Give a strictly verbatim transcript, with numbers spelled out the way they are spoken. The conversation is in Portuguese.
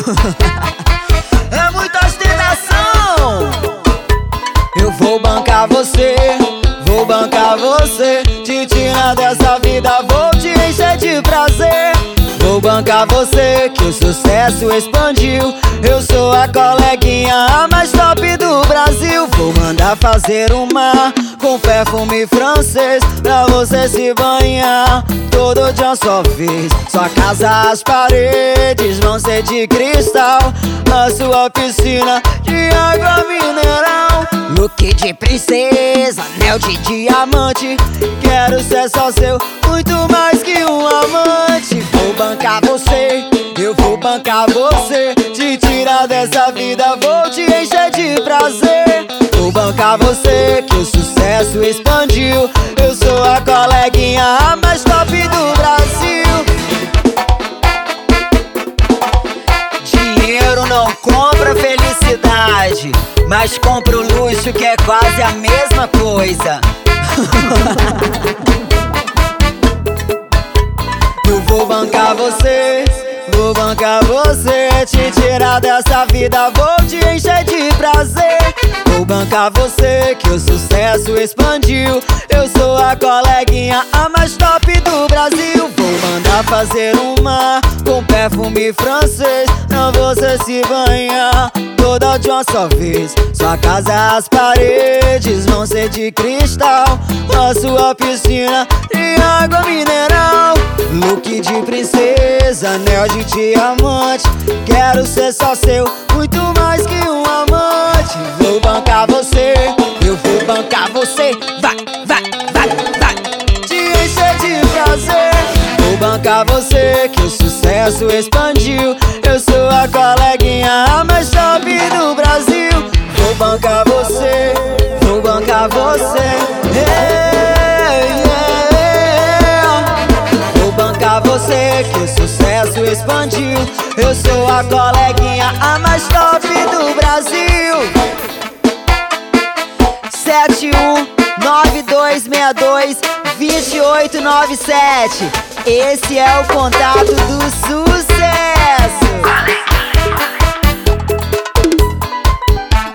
É muita ostentação. Eu vou bancar você, vou bancar você. Te tirar dessa vida, vou te encher de prazer. Vou bancar você, que o sucesso expandiu. Eu sou a coleguinha a mais top do Brasil. Vou mandar fazer uma com perfume francês, pra você se banhar todo de uma só vez. Sua casa, as paredes vão ser de cristal, a sua piscina de água mineral. Look de princesa, anel de diamante. Quero ser só seu, muito mais que um amante. Vou bancar você, eu vou bancar você. Te tirar dessa vida, vou te encher de prazer. Vou bancar você, que o sucesso expandiu. Eu sou a coleguinha a mais top do Brasil. Dinheiro não compra felicidade, mas compra o luxo, que é quase a mesma coisa. Eu vou bancar você, vou bancar você. Te tirar dessa vida, vou te encher de prazer. Vou bancar você, que o sucesso expandiu. Eu sou a coleguinha a mais top do Brasil. Vou mandar fazer uma com perfume francês, pra você se banhar toda de uma só vez. Sua casa, as paredes vão ser de cristal, a sua piscina de água mineral. Look de princesa, anel de diamante. Quero ser só seu, muito mais que um amante. Vou bancar você, eu vou bancar você. Vai, vai, vai, vai, te encher de prazer. Vou bancar você, que o sucesso expandiu. Eu sou a coleguinha a mais top do Brasil. Vou bancar você, vou bancar você. Hey, yeah. Vou bancar você, que o sucesso expandiu. Eu sou a coleguinha a mais top do Brasil. Sete um nove dois seis dois dois oito nove sete. Esse é o contato do SUS.